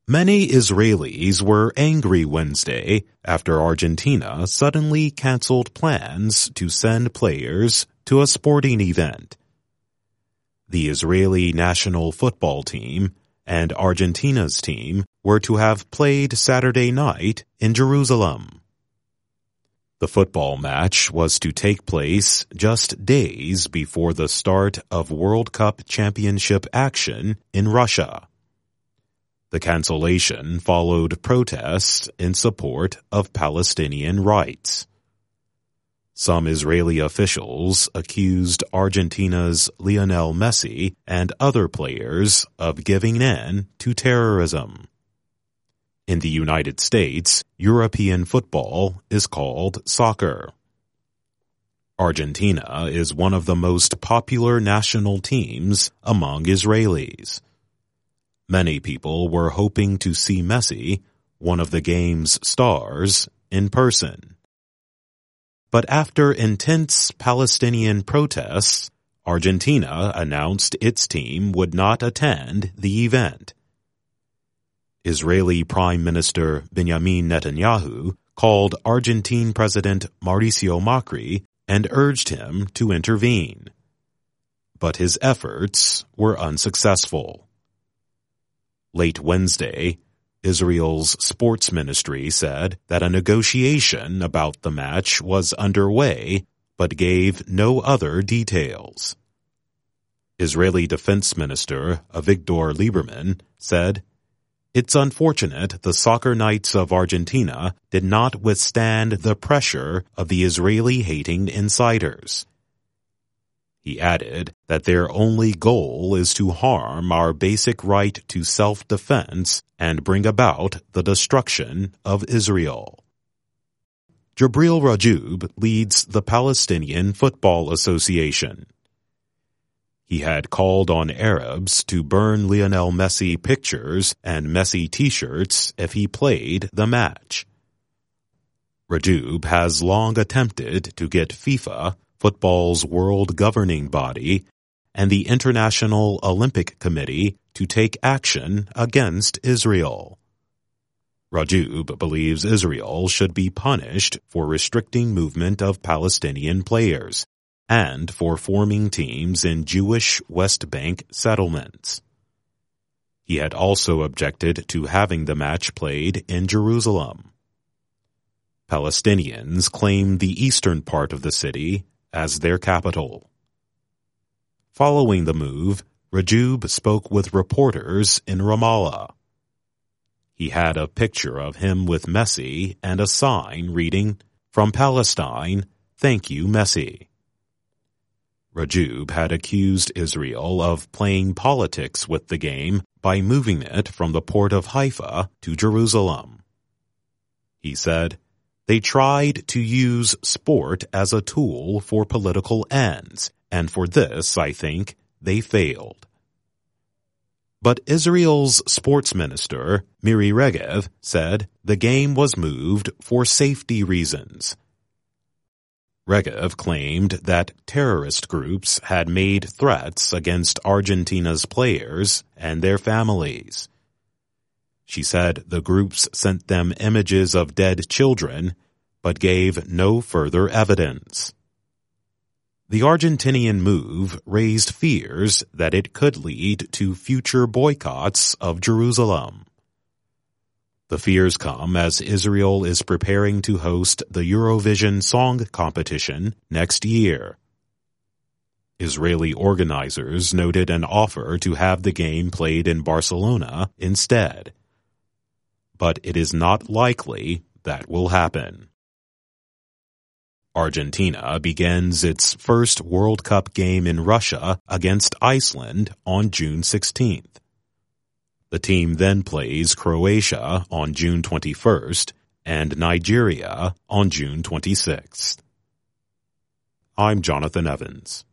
Many Israelis were angry Wednesday after Argentina suddenly canceled plans to send players to a sporting event. The Israeli national football team and Argentina's team were to have played Saturday night in Jerusalem. The football match was to take place just days before the start of World Cup Championship action in Russia. The cancellation followed protests in support of Palestinian rights. Some Israeli officials accused Argentina's Lionel Messi and other players of giving in to terrorism. In the United States, European football is called soccer. Argentina is one of the most popular national teams among Israelis. Many people were hoping to see Messi, one of the game's stars, in person. But after intense Palestinian protests, Argentina announced its team would not attend the event. Israeli Prime Minister Benjamin Netanyahu called Argentine President Mauricio Macri and urged him to intervene. But his efforts were unsuccessful. Late Wednesday, Israel's sports ministry said that a negotiation about the match was underway but gave no other details. Israeli Defense Minister Avigdor Lieberman said, "It's unfortunate the soccer Knights of Argentina did not withstand the pressure of the Israeli-hating insiders." He added that their only goal is to harm our basic right to self-defense and bring about the destruction of Israel. Jibril Rajoub leads the Palestinian Football Association. He had called on Arabs to burn Lionel Messi pictures and Messi t-shirts if he played the match. Rajoub has long attempted to get FIFA, football's world governing body, and the International Olympic Committee to take action against Israel. Rajoub believes Israel should be punished for restricting movement of Palestinian players and for forming teams in Jewish West Bank settlements. He had also objected to having the match played in Jerusalem. Palestinians claim the eastern part of the city as their capital. Following the move, Rajoub spoke with reporters in Ramallah. He had a picture of him with Messi and a sign reading, "From Palestine, thank you, Messi." Rajoub had accused Israel of playing politics with the game by moving it from the port of Haifa to Jerusalem. He said, "They tried to use sport as a tool for political ends, and for this, I think, they failed." But Israel's sports minister, Miri Regev, said the game was moved for safety reasons. Regev claimed that terrorist groups had made threats against Argentina's players and their families. She said the groups sent them images of dead children, but gave no further evidence. The Argentinian move raised fears that it could lead to future boycotts of Jerusalem. The fears come as Israel is preparing to host the Eurovision Song Competition next year. Israeli organizers noted an offer to have the game played in Barcelona instead. But it is not likely that will happen. Argentina begins its first World Cup game in Russia against Iceland on June 16th. The team then plays Croatia on June 21st and Nigeria on June 26th. I'm Jonathan Evans.